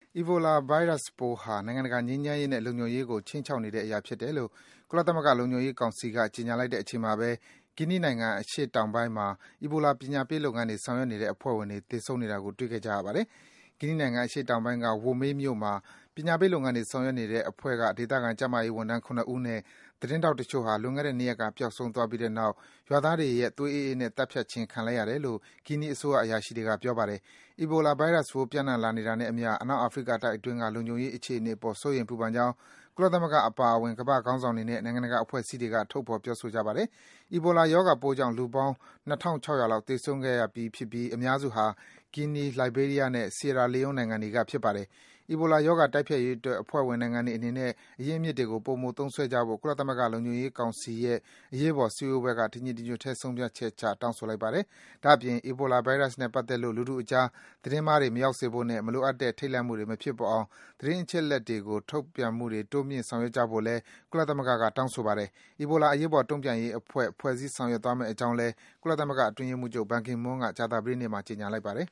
Ebola ဗိုင်းရပ်စ်ပိုးဟာ နိုင်ငံတကာငြိမ်းချမ်းရေးနဲ့ လုံခြုံရေးကို ခြိမ်းခြောက်နေတဲ့အရာဖြစ်တယ်လို့ ကုလသမဂ္ဂလုံခြုံရေးကောင်စီက ကြေညာလိုက်တဲ့အချိန်မှာဘဲ Guinea နိုင်ငံ အရှေ့တောင်ပိုင်းမှာ Ebola ပညာပေးလုပ်ငန်းတွေ ဆောင်ရွက်နေတဲ့ အဖွဲ့ဝင်တွေ သေဆုံးနေတာကို တွေ့ခဲ့ကြရပါတယ်။ Guinea နိုင်ငံ အရှေ့တောင်ပိုင်းက Womay မြို့မှာ ပညာပေးလုပ်ငန်းတွေ ဆောင်ရွက်နေတဲ့အဖွဲ့က ဒေသခံ ကျန်းမာရေးဝန်ထမ်း ၇ ဦးနဲ့ သတင်းထောက်တချို့ဟာ လွန်ခဲ့တဲ့ ၂ ရက်က ပျောက်ဆုံးသွားပြီးတဲ့နောက် ရွာသားတွေရဲ့ သွေးအေးအေးနဲ့ သတ်ဖြတ်ခြင်း ခံလိုက်ရတယ်လို့ Guinea အစိုးရအရာရှိတွေက ပြောပါတယ်။ Ebola ဗိုင်းရပ်စ်ပိုး ပျံ့နှံ့လာနေတာနဲ့အမျှ အနောက်အာဖရိကတိုက်အတွင်းက လုံခြုံရေးအခြေအနေအပေါ် စိုးရိမ်ပူပန်ကြောင်း ကုလသမဂ္ဂအပါအဝင် ကမ္ဘာ့ခေါင်းဆောင်တွေနဲ့ နိုင်ငံတကာအဖွဲ့အစည်းတွေက ထုတ်ဖော် ပြောဆိုကြပါတယ်။ Ebola ရောဂါပိုးကြောင့် လူပေါင်း ၂,၆၀၀ လောက် သေဆုံးခဲ့ရပြီးဖြစ်ပြီး အများစုဟာ Guinea ၊ Liberia နဲ့ Sierra Leone နိုင်ငံတွေက ဖြစ်ပါတယ်။ Ebola ရောဂါ တိုက်ဖျက်ရေးအတွက် အဖွဲ့ဝင်နိုင်ငံတွေအနေနဲ့ အရင်းအမြစ်တွေကို ပိုမို သုံးစွဲကြဖို့ ကုလသမဂ္ဂလုံခြုံရေးကောင်စီရဲ့ အရေးပေါ် စည်းဝေးပွဲက တညီတညွတ်ထဲ ဆုံးဖြတ်ချက်ချ တောင်းဆိုလိုက်ပါတယ်။ ဒါ့အပြင် Ebola ဗိုင်းရပ်စ်နဲ့ပတ်သက်လို့ လူထုအကြား သတင်းမှားတွေ မရောက်စေဖို့နဲ့ မလိုအပ်တဲ့ ထိတ်လန့်မှုတွေ မဖြစ်ပေါ်အောင် သတင်းအချက်အလက်တွေကို ထုတ်ပြန်မှုတွေ တိုးမြင့် ဆောင်ရွက်ကြဖို့လည်း ကုလသမဂ္ဂက တောင်းဆိုပါတယ်။ Ebola အရေးပေါ် တုံ့ပြန်ရေးအဖွဲ့ ဖွဲ့စည်း ဆောင်ရွက်သွားမယ့်အကြောင်းလည်း ကုလသမဂ္ဂအတွင်းရေးမှူးချုပ် Ban Ki-moon က ကြာသပတေးနေ့မှာ ကြေညာလိုက်ပါတယ်